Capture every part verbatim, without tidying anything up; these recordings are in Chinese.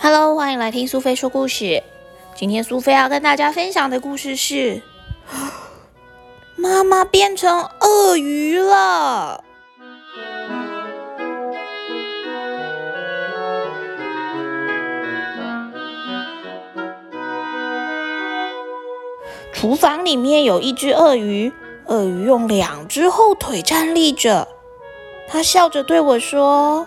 Hello， 欢迎来听苏菲说故事。今天苏菲要跟大家分享的故事是：妈妈变成鳄鱼了。厨房里面有一只鳄鱼，鳄鱼用两只后腿站立着，它笑着对我说：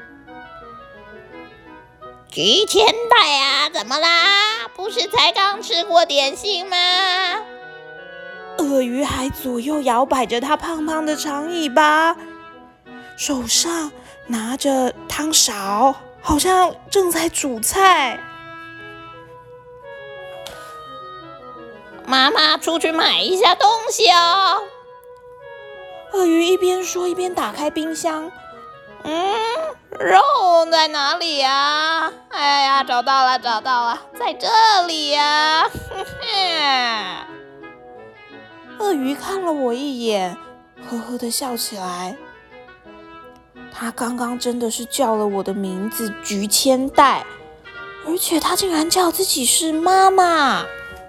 菊千代啊，怎么啦？不是才刚吃过点心吗？鳄鱼还左右摇摆着它胖胖的长尾巴，手上拿着汤勺，好像正在煮菜。妈妈出去买一下东西哦。鳄鱼一边说一边打开冰箱。嗯，肉在哪里呀？哎呀，找到了，找到了，在这里呀！鳄鱼看了我一眼，呵呵地笑起来。他刚刚真的是叫了我的名字菊千代，而且他竟然叫自己是妈妈。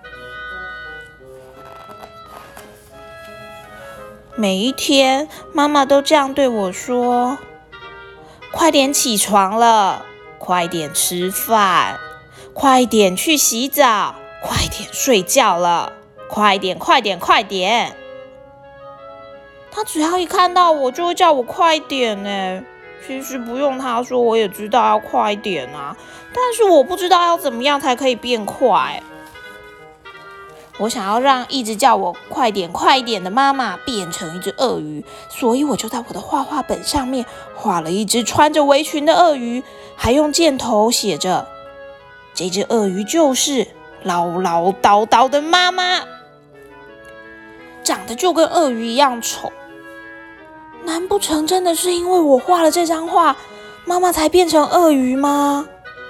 每一天，妈妈都这样对我说：快点起床了，快点吃饭，快点去洗澡，快点睡觉了，快点快点快点。他只要一看到我就会叫我快点耶。其实不用他说我也知道要快点啊，但是我不知道要怎么样才可以变快。我想要让一直叫我快点快点的妈妈变成一只鳄鱼，所以我就在我的画画本上面画了一只穿着围裙的鳄鱼，还用箭头写着：这只鳄鱼就是唠唠叨叨的妈妈，长得就跟鳄鱼一样丑。难不成真的是因为我画了这张画，妈妈才变成鳄鱼吗？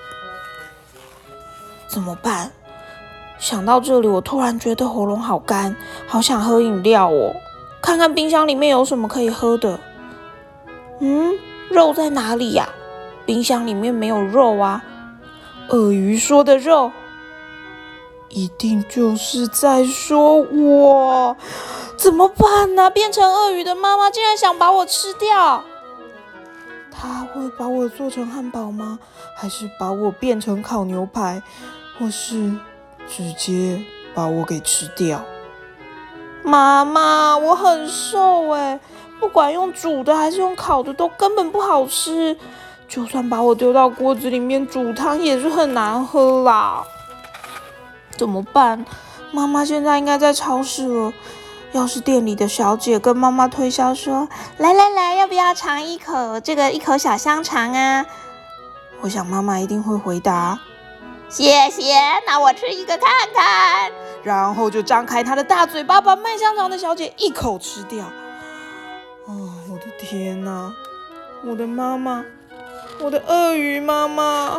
怎么办？想到这里，我突然觉得喉咙好干，好想喝饮料哦。看看冰箱里面有什么可以喝的。嗯，肉在哪里呀？冰箱里面没有肉啊。鳄鱼说的肉，一定就是在说我。怎么办呢？变成鳄鱼的妈妈竟然想把我吃掉。她会把我做成汉堡吗？还是把我变成烤牛排？或是直接把我给吃掉？妈妈，我很瘦耶，不管用煮的还是用烤的都根本不好吃，就算把我丢到锅子里面煮汤也是很难喝啦。怎么办？妈妈现在应该在超市了。要是店里的小姐跟妈妈推销说：来来来，要不要尝一口这个一口小香肠啊？我想妈妈一定会回答：谢谢，那我吃一个看看。然后就张开她的大嘴巴，把卖香肠的小姐一口吃掉。哦，我的天哪！我的妈妈，我的鳄鱼妈妈。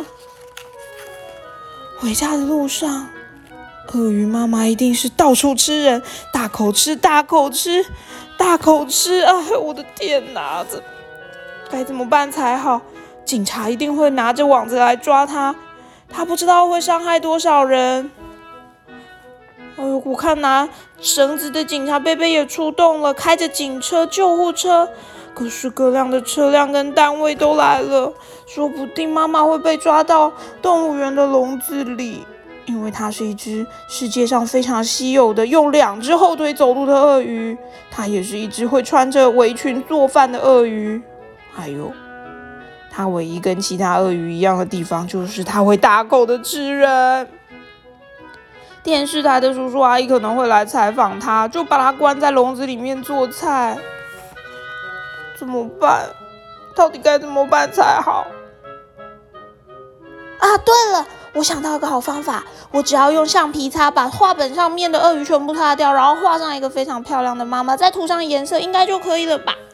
回家的路上，鳄鱼妈妈一定是到处吃人，大口吃，大口吃，大口吃。哎，我的天哪，这该怎么办才好？警察一定会拿着网子来抓他。他不知道会伤害多少人。呃，我看拿绳子的警察贝贝也出动了，开着警车、救护车，各式各样的车辆跟单位都来了。说不定妈妈会被抓到动物园的笼子里，因为它是一只世界上非常稀有的用两只后腿走路的鳄鱼。它也是一只会穿着围裙做饭的鳄鱼。还有，它唯一跟其他鳄鱼一样的地方，就是它会大口的吃人。电视台的叔叔阿姨可能会来采访它，就把它关在笼子里面做菜。怎么办？到底该怎么办才好？啊，对了，我想到一个好方法，我只要用橡皮擦把画本上面的鳄鱼全部擦掉，然后画上一个非常漂亮的妈妈，再涂上颜色，应该就可以了吧？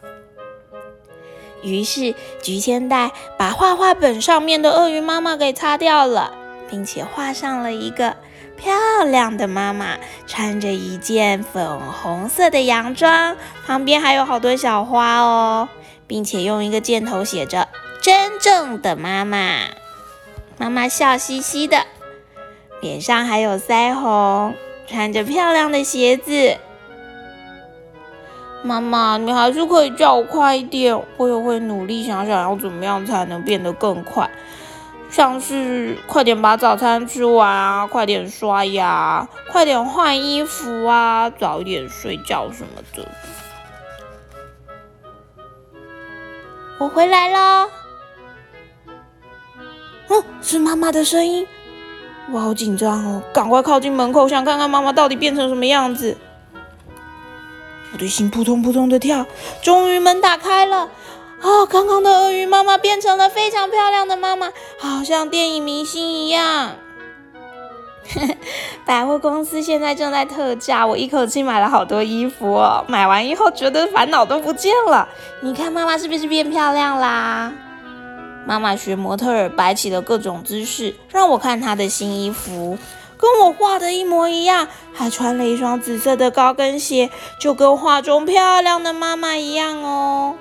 于是菊千代把画画本上面的鳄鱼妈妈给擦掉了，并且画上了一个漂亮的妈妈，穿着一件粉红色的洋装，旁边还有好多小花哦，并且用一个箭头写着真正的妈妈。 妈妈笑嘻嘻的，脸上还有腮红，穿着漂亮的鞋子。妈妈，你还是可以叫我快一点，我也会努力想想要怎么样才能变得更快，像是快点把早餐吃完啊，快点刷牙，快点换衣服啊，早一点睡觉什么的。我回来了。哦，是妈妈的声音。我好紧张哦，赶快靠近门口，想看看妈妈到底变成什么样子。我的心扑通扑通的跳，终于门打开了。哦，刚刚的鳄鱼妈妈变成了非常漂亮的妈妈，好像电影明星一样。百货公司现在正在特价，我一口气买了好多衣服哦。买完以后觉得烦恼都不见了。你看妈妈是不是变漂亮啦？妈妈学模特儿摆起了各种姿势，让我看她的新衣服，跟我画的一模一样，还穿了一双紫色的高跟鞋，就跟画中漂亮的妈妈一样哦。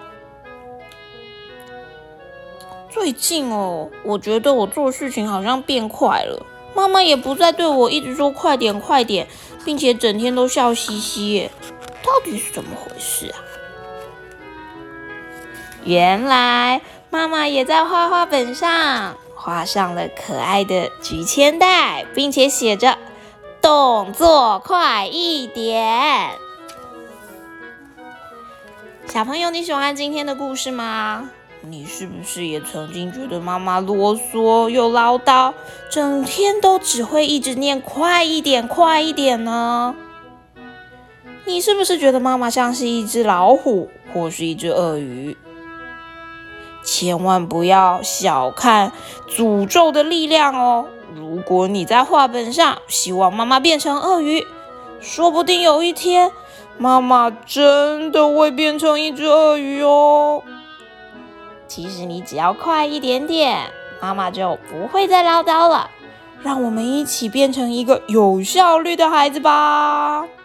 最近哦，我觉得我做事情好像变快了，妈妈也不再对我一直说快点快点，并且整天都笑嘻嘻耶，到底是怎么回事啊？原来妈妈也在画画本上画上了可爱的菊千代，并且写着动作快一点。小朋友，你喜欢今天的故事吗？你是不是也曾经觉得妈妈啰嗦又唠叨，整天都只会一直念快一点快一点呢？你是不是觉得妈妈像是一只老虎或是一只鳄鱼？千万不要小看诅咒的力量哦！如果你在画本上希望妈妈变成鳄鱼，说不定有一天妈妈真的会变成一只鳄鱼哦。其实你只要快一点点，妈妈就不会再唠叨了。让我们一起变成一个有效率的孩子吧。